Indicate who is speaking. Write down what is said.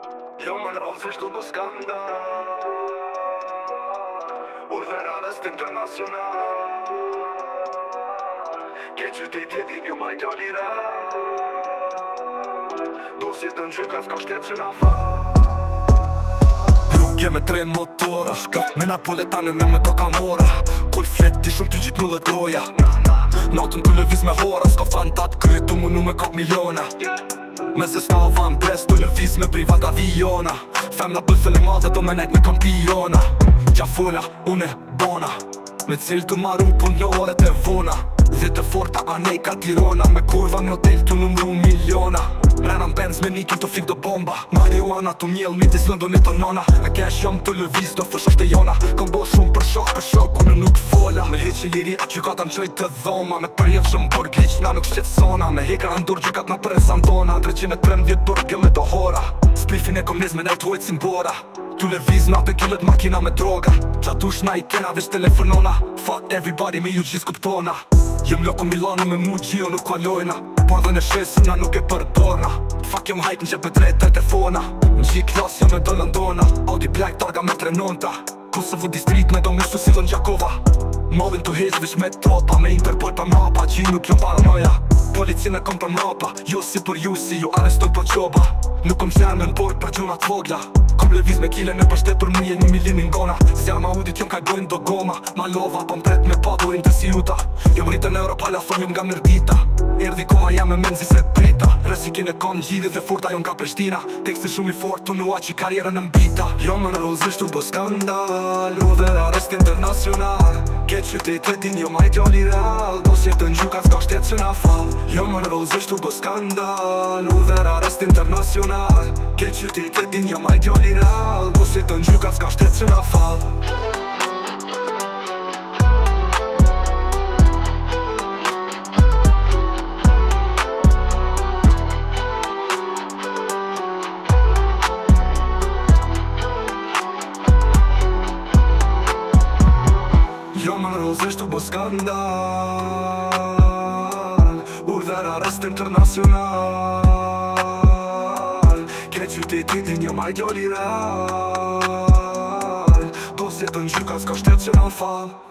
Speaker 1: Jo më nëzisht u bë skandal, urdhër arrest internacional. Ke qytetje din ju majt jo lira, dosje të nxyka s'ka shtet që na fa.
Speaker 2: Rrugje me tren motora, me napoletane me toka mora. Kull flet ti shumë ty gjitë nullë doja. Natën të lëviz me hora, s'ka fantat krytu mu nu me kap miliona. Me zë s'ka van pres të lëviz me privat aviona. Femna bëthële madhe do me nejt me kampiona. Qafola, une bona, me cilë të marru për një oret e vona. Dhe të forta anej ka tirona, me kurva në hotel të numru miliona. Rena m'benz me niki të fik do bomba, marihuana të mjell midis Londonit të nona. Me kesh jam të lëviz do fësh është e jona. Kom bo shumë për shok, unë nuk fola. Me heq i liri a që ka të nqoj të dhoma. Me përjev shumë për gjiq na nuk shqetsona. Me hekra ndur gjukat na prezantona. 313 burgë me do hora. Splifin e kom niz me nejt hojt si mbora. Tu lëviz na pe killet makina me droga. Qa dush na i kena vesh telefonona. Fuck everybody me ju gjis kuptona. Jem loko Milano me mu gjio nuk kalojna. Por dhe në shesin na nuk e përdorna. Fuck jom hajt në gjep me drejt telefona. Në gji klas jam me do Londona. Audi Black targa me 3.9. Kosovo distrikt me do me Susilon Gjakova. Mobin të hez vish me tropa. Me Interpol për mapa, gji nuk jom paranoja. Policin e kom për mapa, jo si për ju si ju arestoj për qoba. Nuk kom zjarë me n'bord për gjunat vogla. Kom lëviz me kile në përshtet për muje 1 milion ngona. Zjarë ma udit jom ka gojnë do goma. Malova, pëm tret me padurin të siuta. Jom rritën e Europala, thon jom nga mërdita. Erdi koma jam me menzi se prita. Resikin e kon gjidit dhe furta jom ka Prishtina. Teksti shumë i fort, të nua që karjerën në mbita. Jo më në rozisht u bo skandal, u dhe arrest internacional. Ke qytetin jo majt jo liral, dosje të nxuka s'ka shtet që na fal. Jo më në rozisht u bo skandal, u dhe arrest internacional. Ke qytetin jo majt jo liral, dosje të nxuka s'ka shtet që na fal. Jo më në rozisht u bo skandal, urdhër arrest internacional. Ke qytetin jo majt jo liral, dosje të nxyka s'ka shtet që na fal.